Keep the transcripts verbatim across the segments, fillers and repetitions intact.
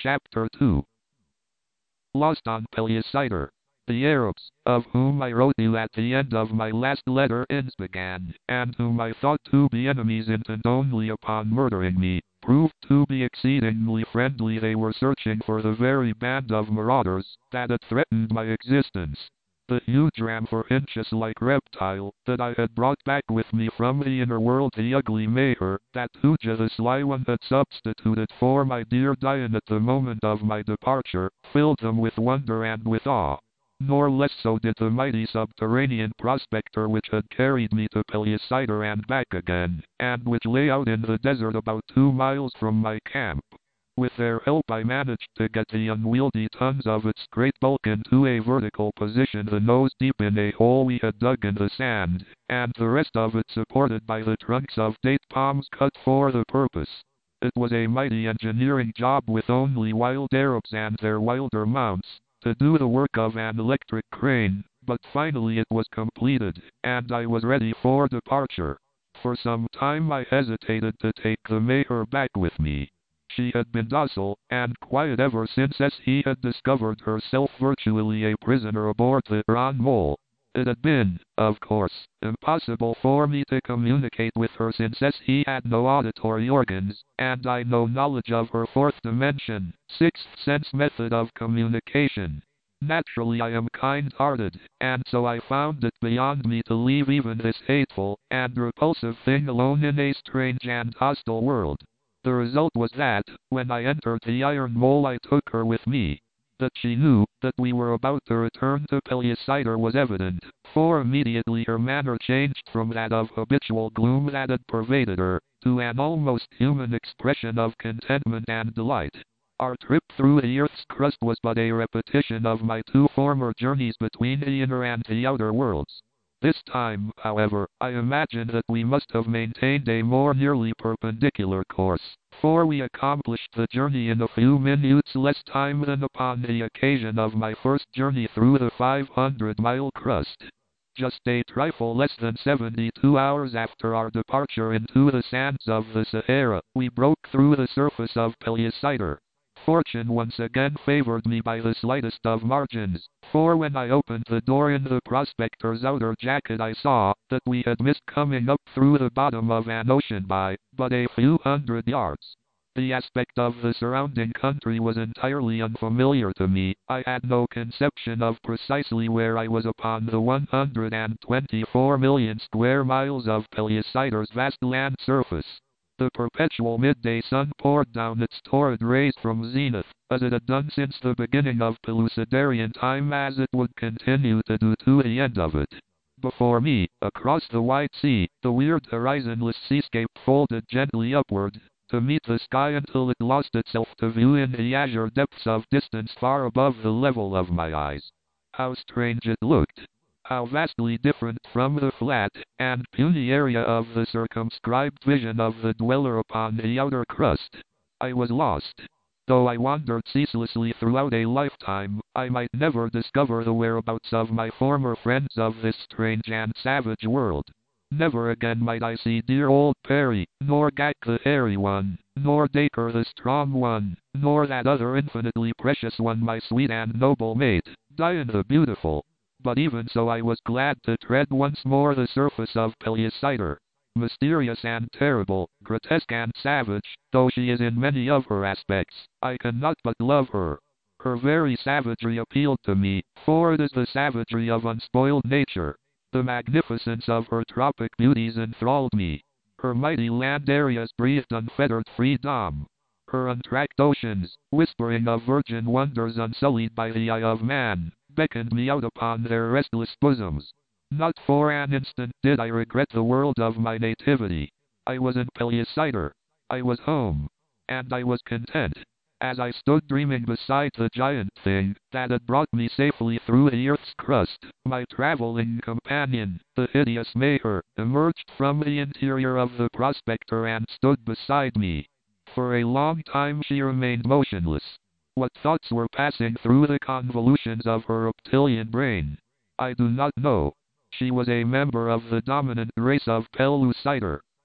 Chapter two. Lost on Pellucidar. The Arabs, of whom I wrote you at the end of my last letter ends began, and whom I thought to be enemies intent only upon murdering me, proved to be exceedingly friendly. They were searching for the very band of marauders that had threatened my existence. The huge ramphorhynchus-like reptile that I had brought back with me from the inner world, the ugly Mahar, that Hooja the sly one had substituted for my dear Dian at the moment of my departure, filled them with wonder and with awe. Nor less so did the mighty subterranean prospector which had carried me to Pellucidar and back again, and which lay out in the desert about two miles from my camp. With their help I managed to get the unwieldy tons of its great bulk into a vertical position, the nose deep in a hole we had dug in the sand, and the rest of it supported by the trunks of date palms cut for the purpose. It was a mighty engineering job, with only wild Arabs and their wilder mounts to do the work of an electric crane, but finally it was completed, and I was ready for departure. For some time I hesitated to take the Mahar back with me. She had been docile and quiet ever since he had discovered herself virtually a prisoner aboard the Grand Mole. It had been, of course, impossible for me to communicate with her since he had no auditory organs, and I no knowledge of her fourth dimension, sixth sense method of communication. Naturally I am kind-hearted, and so I found it beyond me to leave even this hateful and repulsive thing alone in a strange and hostile world. The result was that, when I entered the Iron Mole, I took her with me. That she knew that we were about to return to Pellucidar was evident, for immediately her manner changed from that of habitual gloom that had pervaded her, to an almost human expression of contentment and delight. Our trip through the Earth's crust was but a repetition of my two former journeys between the inner and the outer worlds. This time, however, I imagine that we must have maintained a more nearly perpendicular course, for we accomplished the journey in a few minutes less time than upon the occasion of my first journey through the five hundred mile crust. Just a trifle less than seventy-two hours after our departure into the sands of the Sahara, we broke through the surface of Pellucidar. Fortune once again favored me by the slightest of margins, for when I opened the door in the prospector's outer jacket I saw that we had missed coming up through the bottom of an ocean by but a few hundred yards. The aspect of the surrounding country was entirely unfamiliar to me. I had no conception of precisely where I was upon the one hundred twenty-four million square miles of Pellucidar's vast land surface. The perpetual midday sun poured down its torrid rays from zenith, as it had done since the beginning of Pellucidarian time, as it would continue to do to the end of it. Before me, across the wide sea, the weird horizonless seascape folded gently upward, to meet the sky until it lost itself to view in the azure depths of distance far above the level of my eyes. How strange it looked! How vastly different from the flat and puny area of the circumscribed vision of the dweller upon the outer crust. I was lost. Though I wandered ceaselessly throughout a lifetime, I might never discover the whereabouts of my former friends of this strange and savage world. Never again might I see dear old Perry, nor Gak the hairy one, nor Dacre the strong one, nor that other infinitely precious one, my sweet and noble mate, Dian the beautiful. But even so I was glad to tread once more the surface of Pellucidar. Mysterious and terrible, grotesque and savage, though she is in many of her aspects, I cannot but love her. Her very savagery appealed to me, for it is the savagery of unspoiled nature. The magnificence of her tropic beauties enthralled me. Her mighty land areas breathed unfettered freedom. Her untracked oceans, whispering of virgin wonders unsullied by the eye of man, beckoned me out upon their restless bosoms. Not for an instant did I regret the world of my nativity. I was in Pellucidar. I was home. And I was content. As I stood dreaming beside the giant thing that had brought me safely through the earth's crust, my traveling companion, the hideous Mahar, emerged from the interior of the prospector and stood beside me. For a long time she remained motionless. What thoughts were passing through the convolutions of her reptilian brain, I do not know. She was a member of the dominant race of Pellucidar.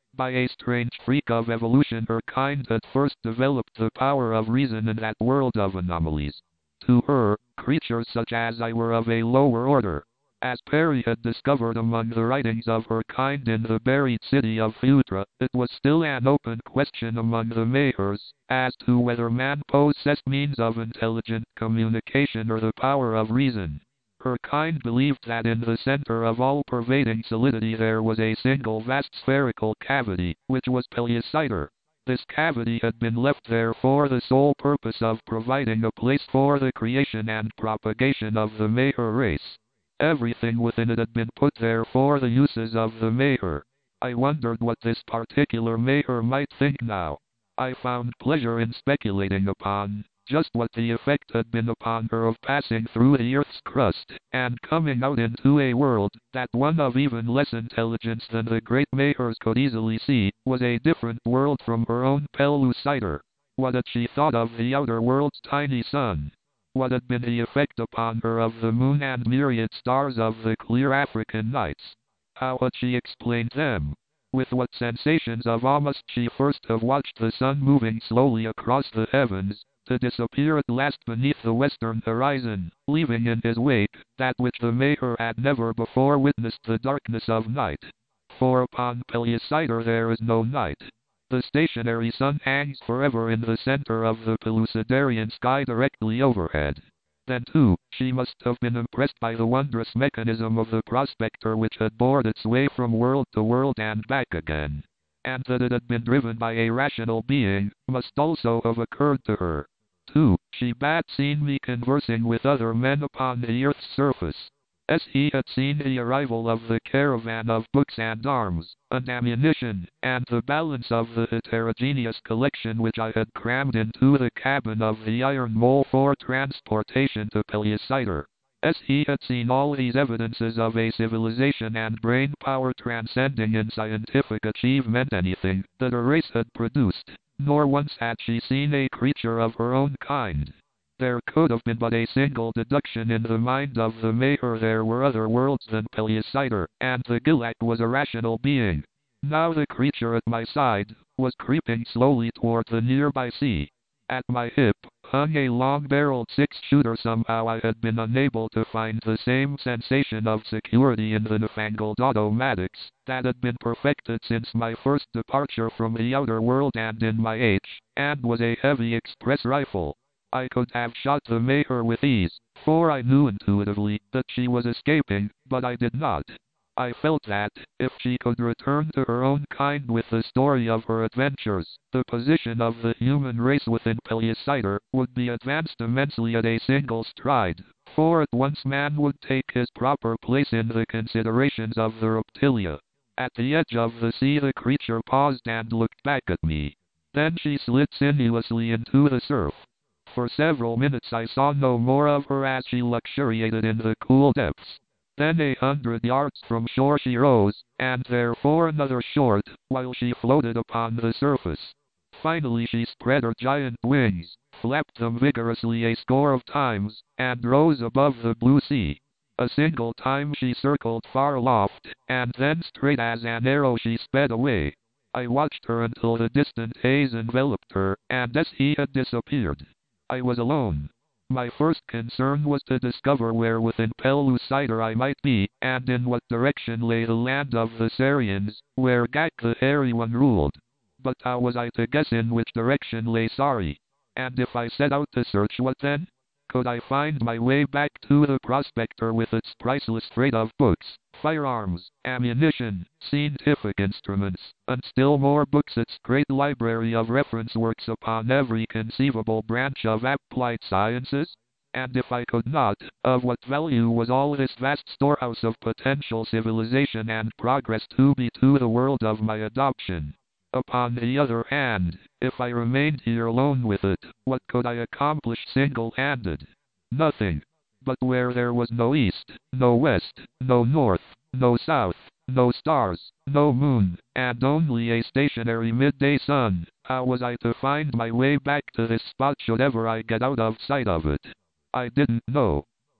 By a strange freak of evolution, her kind had first developed the power of reason in that world of anomalies. To her, creatures such as I were of a lower order. As Perry had discovered among the writings of her kind in the buried city of Phutra, it was still an open question among the Mahars as to whether man possessed means of intelligent communication or the power of reason. Her kind believed that in the center of all-pervading solidity there was a single vast spherical cavity, which was Pellucidar. This cavity had been left there for the sole purpose of providing a place for the creation and propagation of the Mahar race. Everything within it had been put there for the uses of the Mahar. I wondered what this particular Mahar might think now. I found pleasure in speculating upon just what the effect had been upon her of passing through the Earth's crust, and coming out into a world that one of even less intelligence than the great Mahars could easily see, was a different world from her own Pellucidar. What had she thought of the outer world's tiny sun? What had been the effect upon her of the moon and myriad stars of the clear African nights? How had she explained them? With what sensations of awe must she first have watched the sun moving slowly across the heavens, to disappear at last beneath the western horizon, leaving in his wake that which the Mahar had never before witnessed, the darkness of night. For upon Pellucidar there is no night. The stationary sun hangs forever in the center of the Pellucidarian sky directly overhead. Then, too, she must have been impressed by the wondrous mechanism of the prospector which had bored its way from world to world and back again. And that it had been driven by a rational being must also have occurred to her. Too, she had seen me conversing with other men upon the earth's surface. As he had seen the arrival of the caravan of books and arms, and ammunition, and the balance of the heterogeneous collection which I had crammed into the cabin of the Iron Mole for transportation to Pellucidar. As he had seen all these evidences of a civilization and brain power transcending in scientific achievement anything that a race had produced, nor once had she seen a creature of her own kind. There could have been but a single deduction in the mind of the Mahar: there were other worlds than Pellucidar, and the Gilak was a rational being. Now the creature at my side was creeping slowly toward the nearby sea. At my hip hung a long-barreled six-shooter. Somehow I had been unable to find the same sensation of security in the newfangled automatics that had been perfected since my first departure from the outer world and in my H, and was a heavy express rifle. I could have shot the Mahar with ease, for I knew intuitively that she was escaping, but I did not. I felt that, if she could return to her own kind with the story of her adventures, the position of the human race within Pellucidar would be advanced immensely at a single stride, for at once man would take his proper place in the considerations of the reptilia. At the edge of the sea the creature paused and looked back at me. Then she slid sinuously into the surf. For several minutes I saw no more of her as she luxuriated in the cool depths. Then a hundred yards from shore she rose, and there for another short while she floated upon the surface. Finally she spread her giant wings, flapped them vigorously a score of times, and rose above the blue sea. A single time she circled far aloft, and then straight as an arrow she sped away. I watched her until the distant haze enveloped her, and as he had disappeared, I was alone. My first concern was to discover where within Pellucidar I might be, and in what direction lay the land of the Sarians, where Gak the Hairy One ruled. But how was I to guess in which direction lay Sari? And if I set out to search, what then? Could I find my way back to the prospector with its priceless freight of books, firearms, ammunition, scientific instruments, and still more books, its great library of reference works upon every conceivable branch of applied sciences? And if I could not, of what value was all this vast storehouse of potential civilization and progress to be to the world of my adoption? Upon the other hand, if I remained here alone with it, what could I accomplish single-handed? Nothing. But where there was no east, no west, no north, no south, no stars, no moon, and only a stationary midday sun, how was I to find my way back to this spot should ever I get out of sight of it? I didn't know.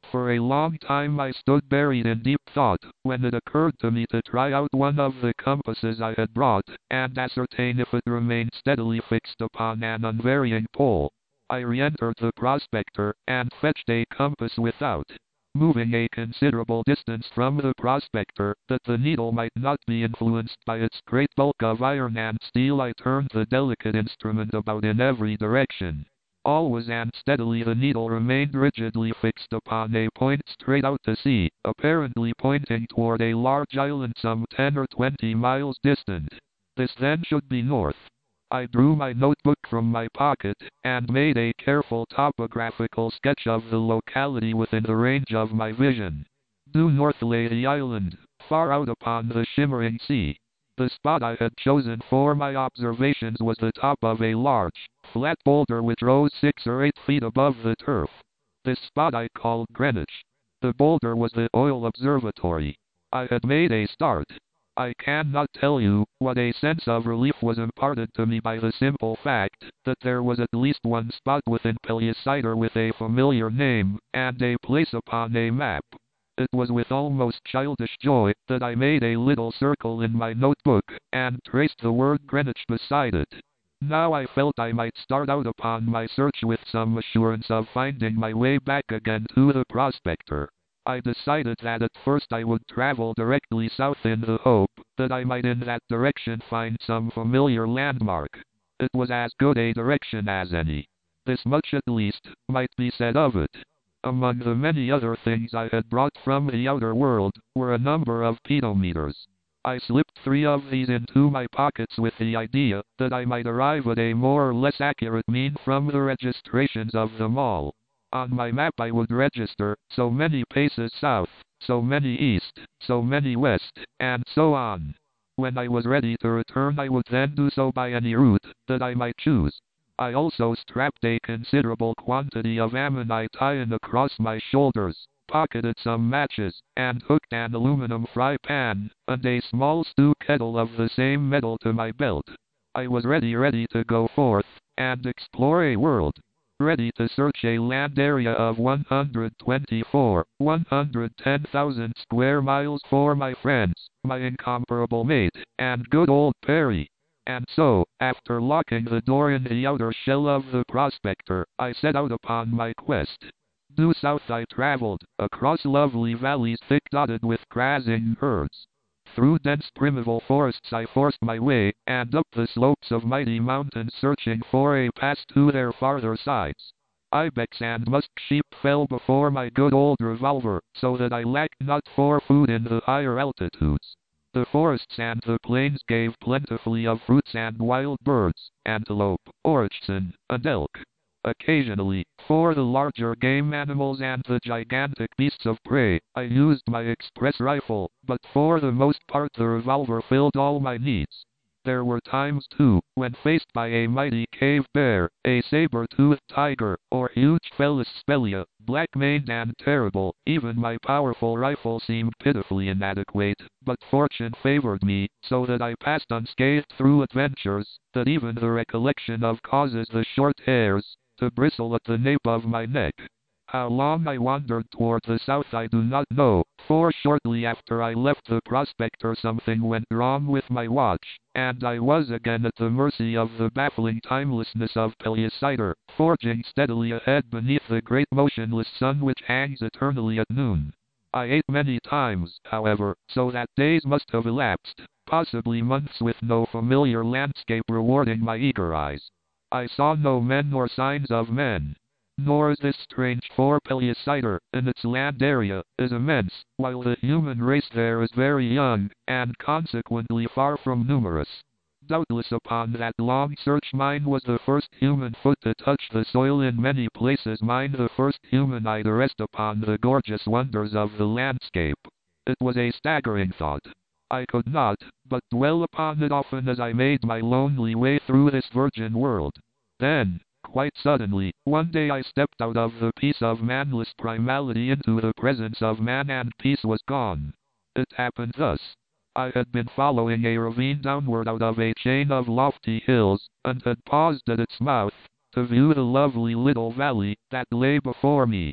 For a long time I stood buried in deep thought, when it occurred to me to try out one of the compasses I had brought, and ascertain if it remained steadily fixed upon an unvarying pole. I re-entered the prospector, and fetched a compass without. Moving a considerable distance from the prospector, that the needle might not be influenced by its great bulk of iron and steel, I turned the delicate instrument about in every direction. Always and steadily the needle remained rigidly fixed upon a point straight out to sea, apparently pointing toward a large island some ten or twenty miles distant. This then should be north. I drew my notebook from my pocket, and made a careful topographical sketch of the locality within the range of my vision. Due north lay the island, far out upon the shimmering sea. The spot I had chosen for my observations was the top of a large, flat boulder which rose six or eight feet above the turf. This spot I called Greenwich. The boulder was the oil observatory. I had made a start. I cannot tell you what a sense of relief was imparted to me by the simple fact that there was at least one spot within Pellucidar with a familiar name, and a place upon a map. It was with almost childish joy that I made a little circle in my notebook, and traced the word Greenwich beside it. Now I felt I might start out upon my search with some assurance of finding my way back again to the prospector. I decided that at first I would travel directly south in the hope that I might in that direction find some familiar landmark. It was as good a direction as any. This much at least might be said of it. Among the many other things I had brought from the outer world were a number of pedometers. I slipped three of these into my pockets with the idea that I might arrive at a more or less accurate mean from the registrations of them all. On my map I would register so many paces south, so many east, so many west, and so on. When I was ready to return I would then do so by any route that I might choose. I also strapped a considerable quantity of ammonite iron across my shoulders, pocketed some matches, and hooked an aluminum fry pan and a small stew kettle of the same metal to my belt. I was ready ready to go forth and explore a world. Ready to search a land area of one hundred twenty-four, one hundred ten thousand square miles for my friends, my incomparable mate, and good old Perry. And so, after locking the door in the outer shell of the prospector, I set out upon my quest. Due south I traveled, across lovely valleys thick dotted with grazing herds. Through dense primeval forests I forced my way, and up the slopes of mighty mountains searching for a pass to their farther sides. Ibex and musk sheep fell before my good old revolver, so that I lacked not for food in the higher altitudes. The forests and the plains gave plentifully of fruits and wild birds, antelope, oryxen, and elk. Occasionally, for the larger game animals and the gigantic beasts of prey, I used my express rifle, but for the most part the revolver filled all my needs. There were times, too, when faced by a mighty cave bear, a saber-toothed tiger, or huge Felis spelea, black-maned and terrible, even my powerful rifle seemed pitifully inadequate, but fortune favored me, so that I passed unscathed through adventures, that even the recollection of causes the short hairs to bristle at the nape of my neck. How long I wandered toward the south I do not know, for shortly after I left the prospector something went wrong with my watch, and I was again at the mercy of the baffling timelessness of Pellucidar, forging steadily ahead beneath the great motionless sun which hangs eternally at noon. I ate many times, however, so that days must have elapsed, possibly months, with no familiar landscape rewarding my eager eyes. I saw no men nor signs of men. Nor is this strange, for Pellucidar, in its land area, is immense, while the human race there is very young, and consequently far from numerous. Doubtless upon that long search mine was the first human foot to touch the soil in many places, mine the first human eye to rest upon the gorgeous wonders of the landscape. It was a staggering thought. I could not but dwell upon it often as I made my lonely way through this virgin world. Then, quite suddenly, one day I stepped out of the peace of manless primality into the presence of man, and peace was gone. It happened thus. I had been following a ravine downward out of a chain of lofty hills, and had paused at its mouth to view the lovely little valley that lay before me.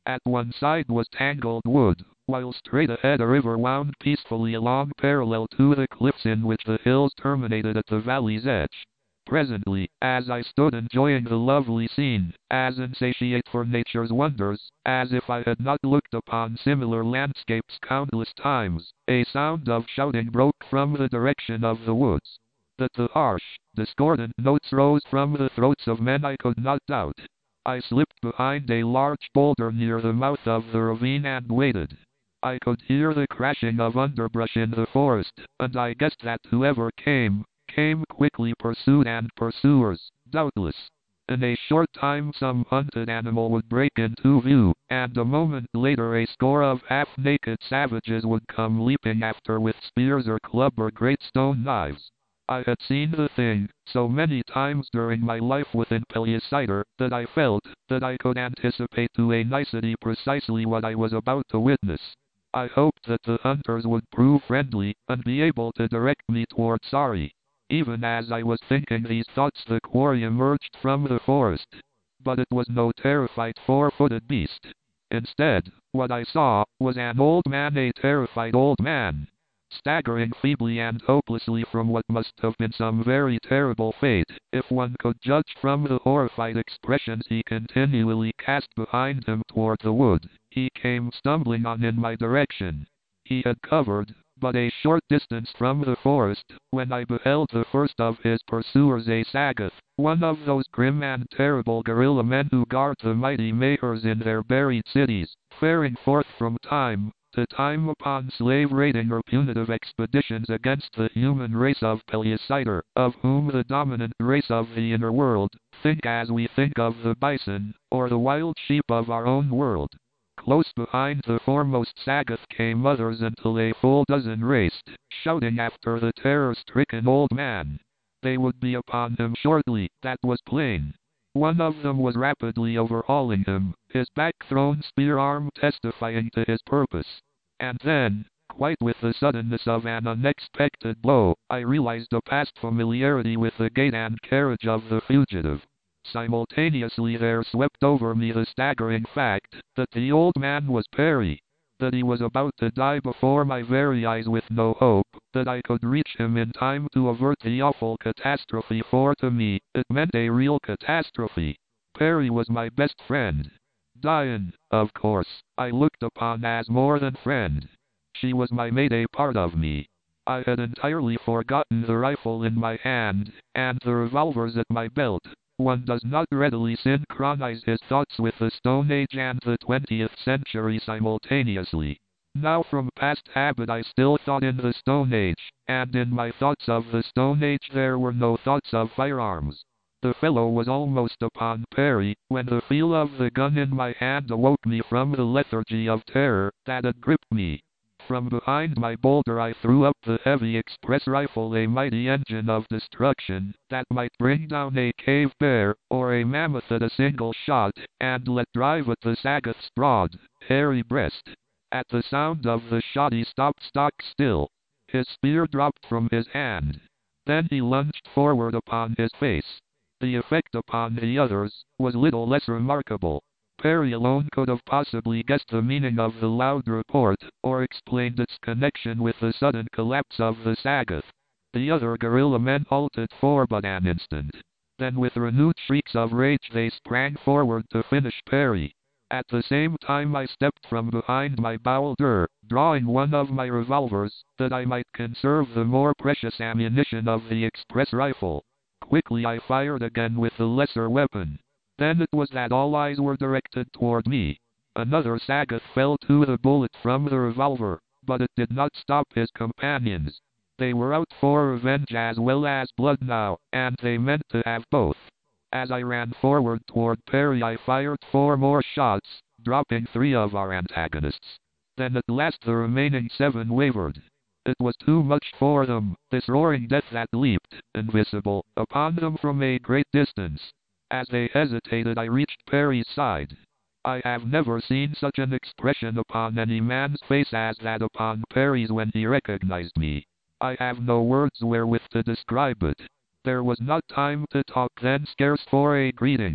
At one side was tangled wood, while straight ahead a river wound peacefully along parallel to the cliffs in which the hills terminated at the valley's edge. Presently, as I stood enjoying the lovely scene, as insatiate for nature's wonders, as if I had not looked upon similar landscapes countless times, a sound of shouting broke from the direction of the woods. That the harsh, discordant notes rose from the throats of men I could not doubt. I slipped behind a large boulder near the mouth of the ravine and waited. I could hear the crashing of underbrush in the forest, and I guessed that whoever came, came quickly pursued and pursuers, doubtless. In a short time some hunted animal would break into view, and a moment later a score of half-naked savages would come leaping after with spears or club or great stone knives. I had seen the thing so many times during my life within Pellucidar that I felt that I could anticipate to a nicety precisely what I was about to witness. I hoped that the hunters would prove friendly and be able to direct me toward Sari. Even as I was thinking these thoughts the quarry emerged from the forest. But it was no terrified four-footed beast. Instead, what I saw was an old man, a terrified old man, staggering feebly and hopelessly from what must have been some very terrible fate, if one could judge from the horrified expressions he continually cast behind him toward the wood. He came stumbling on in my direction. He had covered but a short distance from the forest, when I beheld the first of his pursuers, a Sagoth, one of those grim and terrible guerrilla men who guard the mighty Mahars in their buried cities, faring forth from time to time upon slave-raiding or punitive expeditions against the human race of Pellucidar, of whom the dominant race of the inner world think as we think of the bison, or the wild sheep of our own world. Close behind the foremost Sagoth came others until a full dozen raced, shouting after the terror-stricken old man. They would be upon him shortly, that was plain. One of them was rapidly overhauling him, his back-thrown spear arm testifying to his purpose. And then, quite with the suddenness of an unexpected blow, I realized a past familiarity with the gait and carriage of the fugitive. Simultaneously there swept over me the staggering fact that the old man was Perry, that he was about to die before my very eyes with no hope that I could reach him in time to avert the awful catastrophe, for to me it meant a real catastrophe. Perry was my best friend. Diane, of course, I looked upon as more than friend. She was my mate, a part of me. I had entirely forgotten the rifle in my hand, and the revolvers at my belt. One does not readily synchronize his thoughts with the Stone Age and the twentieth century simultaneously. Now from past habit I still thought in the Stone Age, and in my thoughts of the Stone Age there were no thoughts of firearms. The fellow was almost upon Perry, when the feel of the gun in my hand awoke me from the lethargy of terror that had gripped me. From behind my boulder I threw up the heavy express rifle, a mighty engine of destruction that might bring down a cave bear or a mammoth at a single shot, and let drive at the Sagoth's broad, hairy breast. At the sound of the shot he stopped stock still. His spear dropped from his hand. Then he lunged forward upon his face. The effect upon the others was little less remarkable. Perry alone could have possibly guessed the meaning of the loud report, or explained its connection with the sudden collapse of the Sagoth. The other guerrilla men halted for but an instant. Then with renewed shrieks of rage they sprang forward to finish Perry. At the same time I stepped from behind my boulder, drawing one of my revolvers, that I might conserve the more precious ammunition of the express rifle. Quickly I fired again with the lesser weapon. Then it was that all eyes were directed toward me. Another Sagoth fell to the bullet from the revolver, but it did not stop his companions. They were out for revenge as well as blood now, and they meant to have both. As I ran forward toward Perry I fired four more shots, dropping three of our antagonists. Then at last the remaining seven wavered. It was too much for them, this roaring death that leaped, invisible, upon them from a great distance. As they hesitated I reached Perry's side. I have never seen such an expression upon any man's face as that upon Perry's when he recognized me. I have no words wherewith to describe it. There was not time to talk then, scarce for a greeting.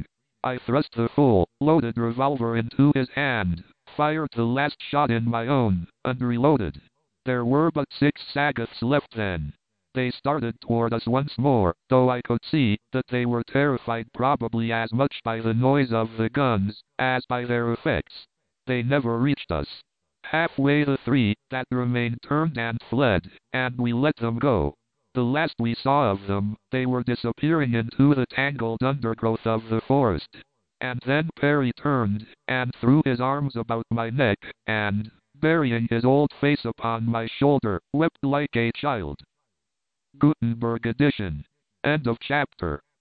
I thrust the full, loaded revolver into his hand, fired the last shot in my own, and reloaded. There were but six Sagoths left then. They started toward us once more, though I could see that they were terrified probably as much by the noise of the guns as by their effects. They never reached us. Halfway the three that remained turned and fled, and we let them go. The last we saw of them, they were disappearing into the tangled undergrowth of the forest. And then Perry turned, and threw his arms about my neck, and, burying his old face upon my shoulder, wept like a child. Gutenberg edition. End of chapter.